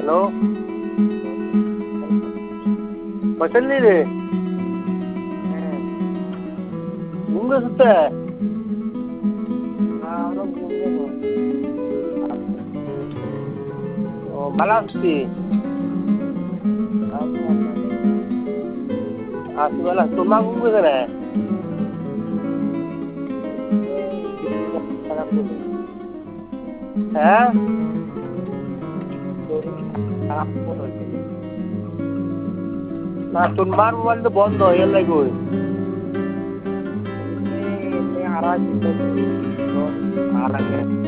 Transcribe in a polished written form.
hello পয়সা রে ঘুম গেছে ও ভালো আসছি আসি ভালো তোর মা ঘুম গেছে রে হ্যাঁ না তোর মার মোবাইল তো বন্ধ এর লাগে আর